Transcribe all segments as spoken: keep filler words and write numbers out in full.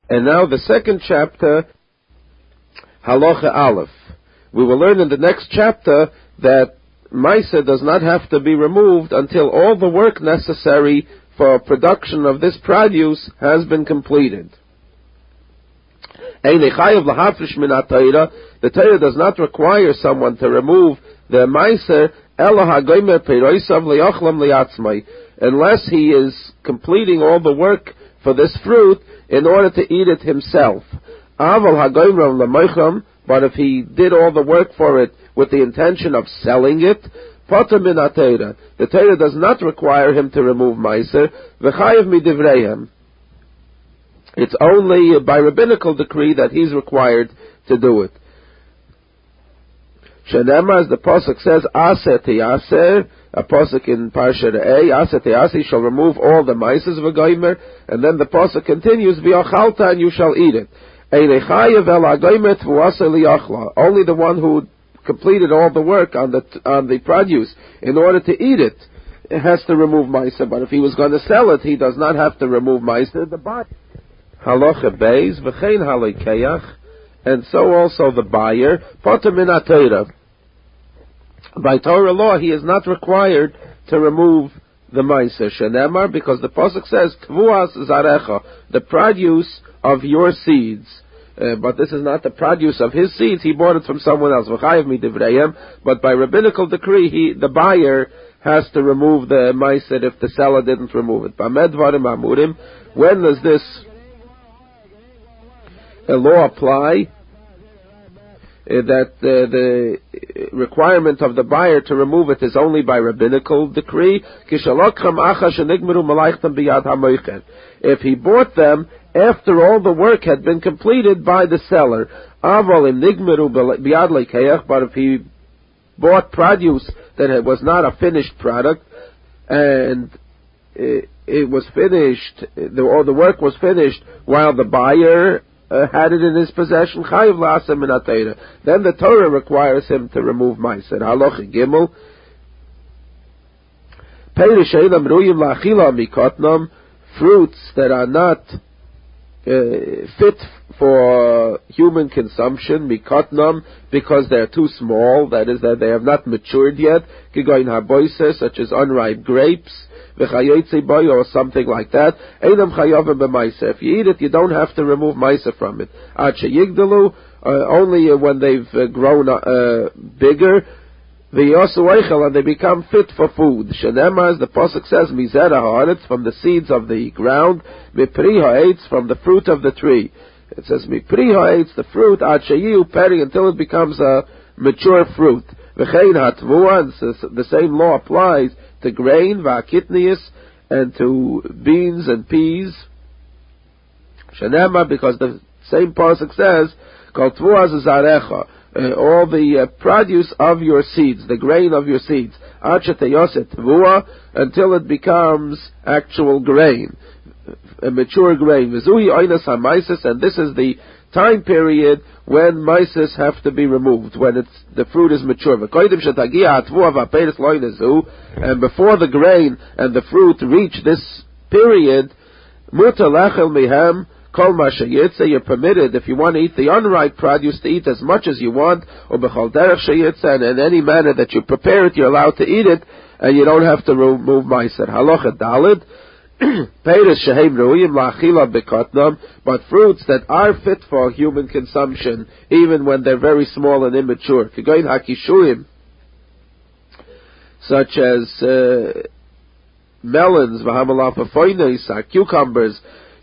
And now the second chapter, Halacha Aleph. We will learn in the next chapter that Meiser does not have to be removed until all the work necessary for production of this produce has been completed. The Torah does not require someone to remove the Meiser unless he is completing all the work for this fruit in order to eat it himself. But if he did all the work for it with the intention of selling it, the Torah does not require him to remove Meiser. It's only by rabbinical decree that he's required to do it. Shenema, as the pasuk says, Aser te'aser, a pasuk in Parsha Re'eh, Aser te'aser, shall remove all the Meisers of a goymer, and then the pasuk continues, V'yachalta, and you shall eat it. Only the one who completed all the work on the on the produce in order to eat it has to remove Meiser, but if he was going to sell it, he does not have to remove Meiser. The buyer. Halacha Beis, V'chein halikeach, and so also the buyer, Poter min ha-Torah. By Torah law, he is not required to remove the Meiser. Shenemar, because the pasuk says, Tvuas zarecha, the produce of your seeds. Uh, but this is not the produce of his seeds. He bought it from someone else. V'chayev midivrayim. But by rabbinical decree, he, the buyer has to remove the Meiser if the seller didn't remove it. B'amed dvarim amurim. When does this a law apply? Uh, that uh, the requirement of the buyer to remove it is only by rabbinical decree. If he bought them after all the work had been completed by the seller, but if he bought produce that was not a finished product and it, it was finished, the, or the work was finished while the buyer Uh, had it in his possession, chayiv la'aseh min ha-Torah. Then the Torah requires him to remove Meiser. Halacha Gimel, Peiros she'einam ru'yim la'achila mikotnam, fruits that are not uh, fit for human consumption, mikotnam, because they're too small, that is, that they have not matured yet, kigoyin haboiser, such as unripe grapes, or something like that. If you eat it, you don't have to remove Meiser from it. Uh, only when they've uh, grown uh, bigger, and they become fit for food. Shenema, as the pasuk says, mizera haaretz, from the seeds of the ground, mipri ha'etz, from the fruit of the tree. It says mipri ha'etz, the fruit, ad sheyiu peri, until it becomes a mature fruit. V'chein hatvua, the same law applies to grain, va'akitnius, and to beans and peas. Shenema, because the same pasuk says, kol tvua zarecha, all the uh, produce of your seeds, the grain of your seeds, ad sheteyoset tvua, until it becomes actual grain, a mature grain. V'zuhi oinas ha-Meises, and this is the time period when Meises have to be removed, when it's, the fruit is mature. And before the grain and the fruit reach this period, you're permitted, if you want to eat the unripe produce, to eat as much as you want, and in any manner that you prepare it, you're allowed to eat it, and you don't have to remove Meiser. Halacha Daled, but fruits that are fit for human consumption, even when they're very small and immature, such as uh, melons, cucumbers,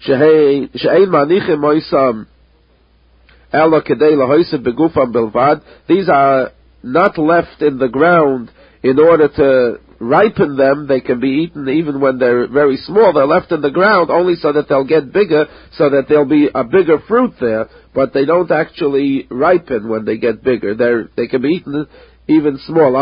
these are not left in the ground in order to ripen them. They can be eaten even when they're very small. They're left in the ground only so that they'll get bigger, so that there'll be a bigger fruit there, but they don't actually ripen when they get bigger. They're, they can be eaten even small.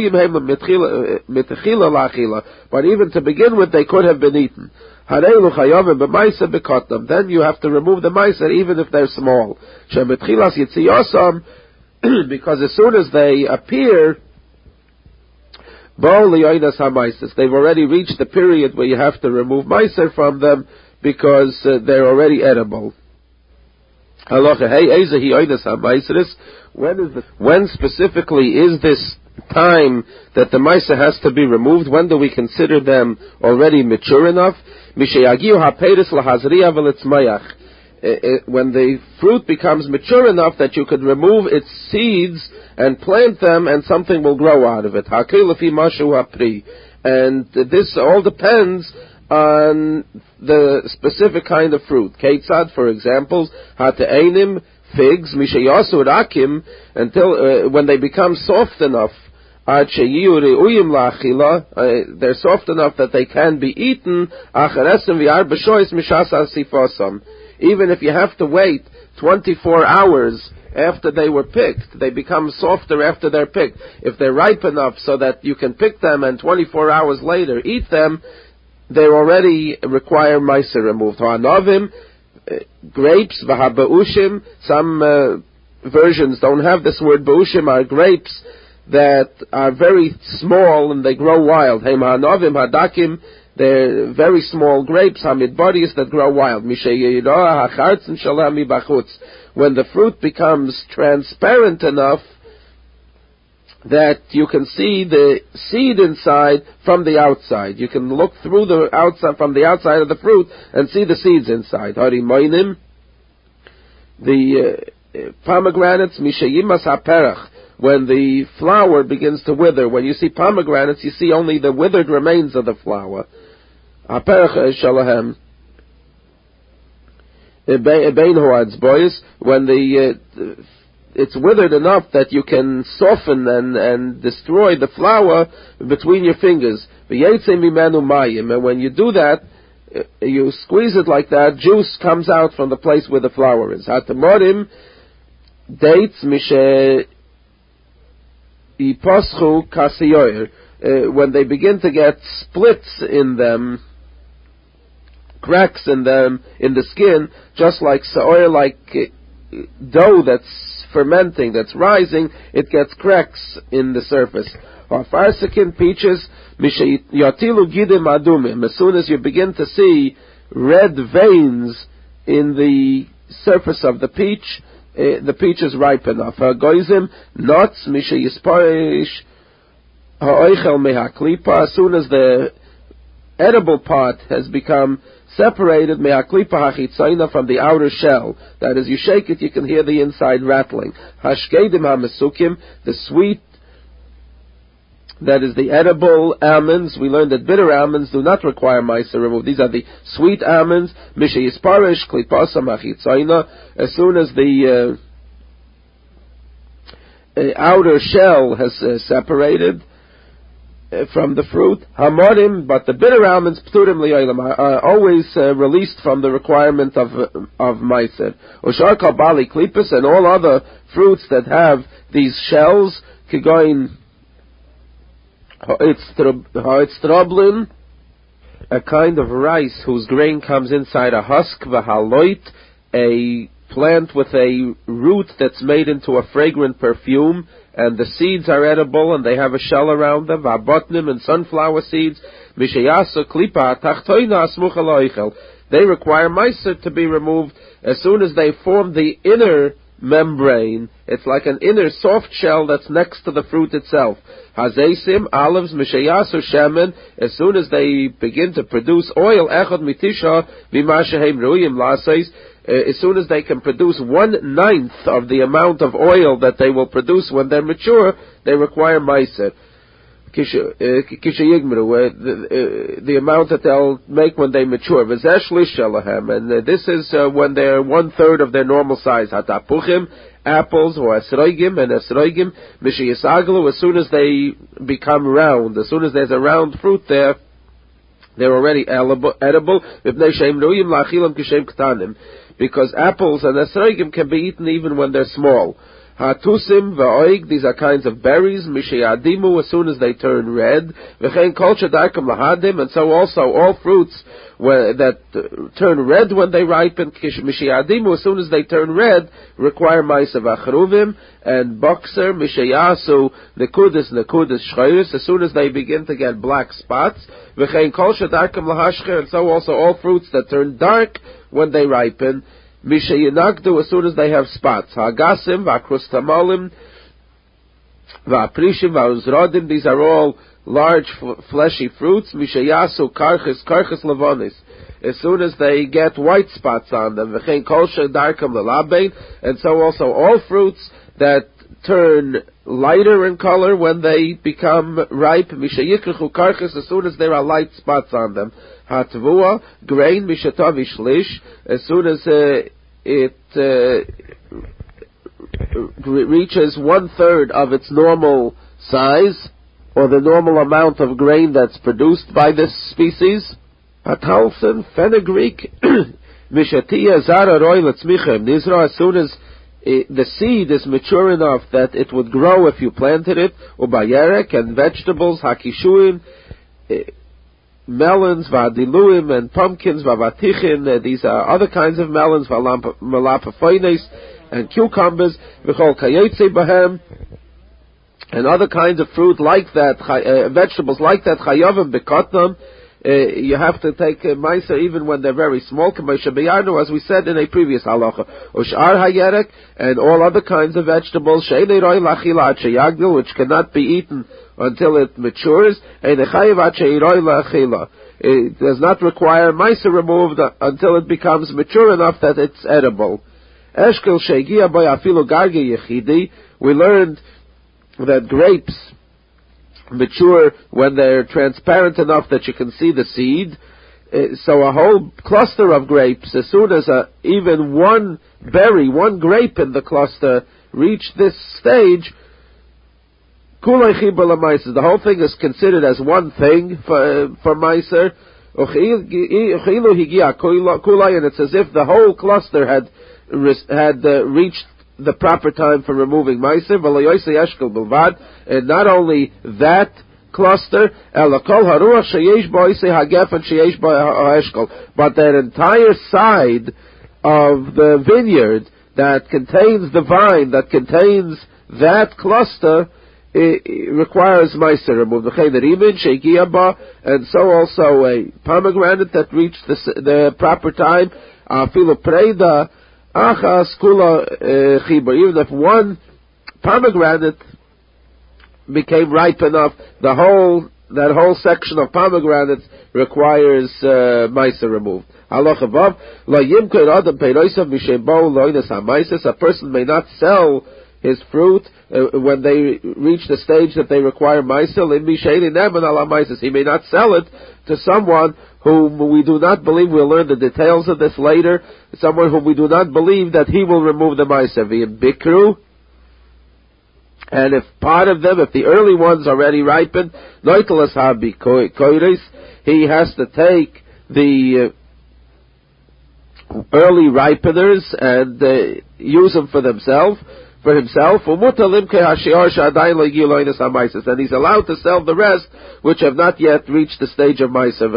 But even to begin with, they could have been eaten. Then you have to remove the Meiser even if they're small. Because as soon as they appear, they've already reached the period where you have to remove Meiser from them, because uh, they're already edible. Halacha hey ezehi oidas hamaiseris. When is the, when specifically is this time that the maisa has to be removed? When do we consider them already mature enough? Mishayagiu haperis lahazriya v'litzmayach. When the fruit becomes mature enough that you could remove its seeds and plant them, and something will grow out of it. Hakei lefi mashu hapri. And this all depends on the specific kind of fruit. Keitzad, for example, hate'enim, figs, mishayasu rakim, until uh, when they become soft enough, ad sheyiu re'uyim la'achila, they're soft enough that they can be eaten. Acharesim v'arba shoyis mishas asifosam. Even if you have to wait twenty-four hours after they were picked, they become softer after they're picked. If they're ripe enough so that you can pick them and twenty-four hours later eat them, they already require meiser removed. Ha'anovim, uh, grapes, v'haba'ushim, some uh, versions don't have this word. Ba'ushim are grapes that are very small and they grow wild. Hey ha'anovim, ha'dakim, they're very small grapes, hamidbodies, that grow wild. When the fruit becomes transparent enough that you can see the seed inside from the outside. You can look through the outside, from the outside of the fruit, and see the seeds inside. Harimoinim, the uh, pomegranates, mishayimas haperach. When the flower begins to wither, when you see pomegranates, you see only the withered remains of the flower. Haperach shalahem. When the uh, it's withered enough that you can soften and, and destroy the flour between your fingers. And when you do that, you squeeze it like that, juice comes out from the place where the flour is. Hatamorim, dates, mishe iposchu kasiyoyer. When they begin to get splits in them, cracks in them, in the skin, just like sa'oyer, like dough that's fermenting, that's rising, it gets cracks in the surface. Or farsikin, peaches, yotilu gidim adumim. As soon as you begin to see red veins in the surface of the peach, uh, the peach is ripe enough. Goizim, nuts, misha yisparish, ha'oichel mehaklipa. As soon as the edible part has become separated me'aklipa hachitzaina, from the outer shell. That is, you shake it, you can hear the inside rattling. Hashkedim ha'mesukim, the sweet, that is the edible almonds. We learned that bitter almonds do not require meiser remove. These are the sweet almonds. Misha yisparish klipasam hachitzaina. As soon as the uh, uh, outer shell has uh, separated from the fruit, hamorim, but the bitter almonds, pturim li'olam, are always uh, released from the requirement of of meiser. Ushar kal bali klipus, and all other fruits that have these shells, kigoin ha'etztroblin, a kind of rice whose grain comes inside a husk, v'haloit, a plant with a root that's made into a fragrant perfume, and the seeds are edible, and they have a shell around them. V'abotnim, and sunflower seeds. Mishayasu klipa tachtoina asmucha loichel. They require meiser to be removed as soon as they form the inner membrane. It's like an inner soft shell that's next to the fruit itself. Hazesim, olives, mishayasu shemen. As soon as they begin to produce oil, echad mitisha v'mashehem ru'im laseis. As soon as they can produce one ninth of the amount of oil that they will produce when they're mature, they require meiser. Kisha yigmru, the amount that they'll make when they mature. V'zesh lishalahem, and uh, this is uh, when they're one third of their normal size. Hatapuchim, apples, or esroigim, and esroigim, mishiyasaglu, as soon as they become round, as soon as there's a round fruit there, they're already edible. Because apples and esrogim can be eaten even when they're small. Hatusim va'oig, these are kinds of berries. Mishayadimu, as soon as they turn red. V'chein kol shadakam lahadim, and so also all fruits where, that uh, turn red when they ripen. Mishayadimu, as soon as they turn red, require ma'isa v'achruvim. And boxer, mishayasu, nekudas, nekudas, shchayus, as soon as they begin to get black spots. V'chein kol shadakam lahashcher, and so also all fruits that turn dark when they ripen. Mishayinagdu, as soon as they have spots. Hagasim, Vakrustamolim, Vaprishim, Vauzrodim, these are all large f- fleshy fruits. Mishayasu, Karchis, Karchis Lavonis. As soon as they get white spots on them. V'chein kol shedarkam lelabein, and so also all fruits that turn lighter in color when they become ripe. Mishayikrichu Karchis, as soon as there are light spots on them. Hatvua, grain, Mishatav Ishlish, as soon as uh, it uh, reaches one third of its normal size, or the normal amount of grain that's produced by this species. Hatalsen, fenugreek, Mishatia, Zara, Roy, Letzmichem, Nizra, as soon as it, the seed is mature enough that it would grow if you planted it, Ubayerek, and vegetables, Hakishuin, melons, Vadiluim, and pumpkins, Vavatichin, uh, these are other kinds of melons, Malapafoines, and cucumbers, Vichol Kayetze Bahem, and other kinds of fruit like that, uh, vegetables like that, Chayavim Bekotnam, uh, you have to take uh, Meiser even when they're very small, as we said in a previous halacha. Ushar Hayerek, and all other kinds of vegetables, She'enei Roi Lachila Achayagdil, which cannot be eaten until it matures, it does not require Meiser removed until it becomes mature enough that it's edible. Eshkel Shegia Boy Afilu Garge Yechidi, we learned that grapes mature when they're transparent enough that you can see the seed. Uh, so a whole cluster of grapes, as soon as a, even one berry, one grape in the cluster reach this stage, the whole thing is considered as one thing for, for Meiser. And it's as if the whole cluster had, had uh, reached the proper time for removing Meiser, and not only that cluster, but that entire side of the vineyard that contains the vine, that contains that cluster, it, it requires Meiser removed. And so also a pomegranate that reached the, the proper time, Preda, Achas kula chibur. Even if one pomegranate became ripe enough, the whole that whole section of pomegranates requires uh, Meiser removed. Halach above, lo yimker adam peirosav mishem bo loinas hameises. A person may not sell his fruit uh, when they reach the stage that they require Meiser. In misheini neman ala meises, he may not sell it to someone whom we do not believe. We'll learn the details of this later. Someone whom we do not believe that he will remove the Meiser. V'im bikru, and if part of them, if the early ones already ripened, noitelas habi koiris, he has to take the uh, early ripeners and uh, use them for themselves. For himself, and he's allowed to sell the rest which have not yet reached the stage of Meiser.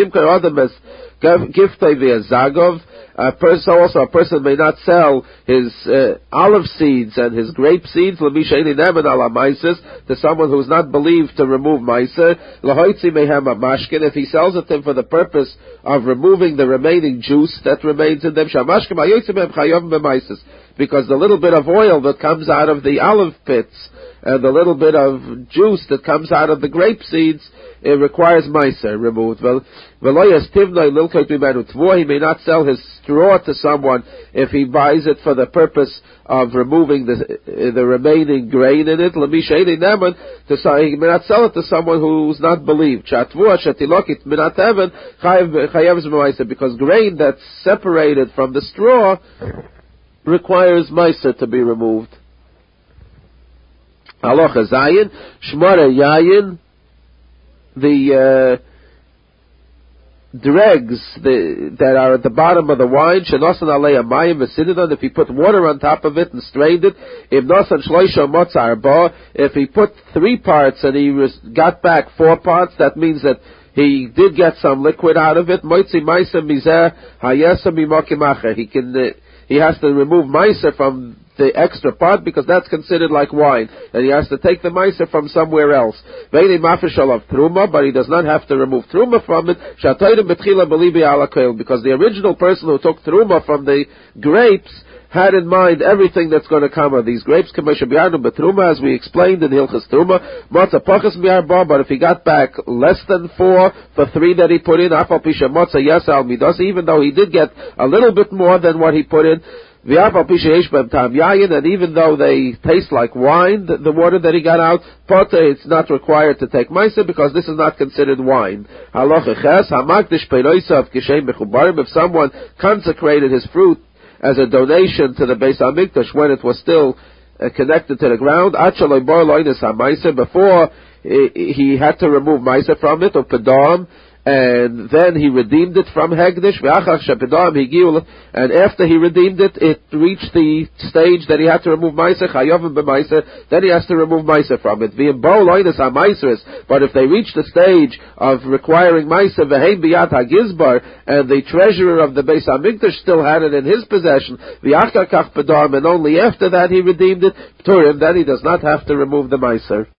A person, also a person may not sell his uh, olive seeds and his grape seeds to someone who is not believed to remove Meiser. If he sells it to him for the purpose of removing the remaining juice that remains in them, because the little bit of oil that comes out of the olive pits and the little bit of juice that comes out of the grape seeds, it requires Meiser removed. He may not sell his straw to someone if he buys it for the purpose of removing the the remaining grain in it. He may not sell it to someone who's not believed. Because grain that's separated from the straw requires Meiser to be removed. Halacha Zayin, Shmara Yayin, the uh, dregs the, that are at the bottom of the wine, Shenosan Alei Amayim V'Sididon, if he put water on top of it and strained it, If Nosan Shloisha Motzar Ba, if he put three parts and he was, got back four parts, that means that he did get some liquid out of it. Moitzi Meiser Mizeh Hayesa Mimokim Acher. He can, uh, he has to remove Meiser from the extra part because that's considered like wine, and he has to take the meiser from somewhere else. Ve'ini mafresh of truma, but he does not have to remove truma from it. Shatoyim betchila belibi ala koil, because the original person who took truma from the grapes had in mind everything that's going to come of these grapes. As we explained in Hilchas Truma, Matzah Pachas Mi'arba, but if he got back less than four for three that he put in, Afal Pisha Matzah Yasal Midas, even though he did get a little bit more than what he put in, and even though they taste like wine, the, the water that he got out, Potter, it's not required to take Meiser because this is not considered wine. If someone consecrated his fruit as a donation to the Beis HaMikdash when it was still uh, connected to the ground, before he, he had to remove Meiser from it, or Pedam, and then he redeemed it from Hegdish, and after he redeemed it, it reached the stage that he had to remove Meiser, then he has to remove Meiser from it. But if they reach the stage of requiring Meiser, and the treasurer of the Beis HaMikdash still had it in his possession, and only after that he redeemed it, then he does not have to remove the Meiser.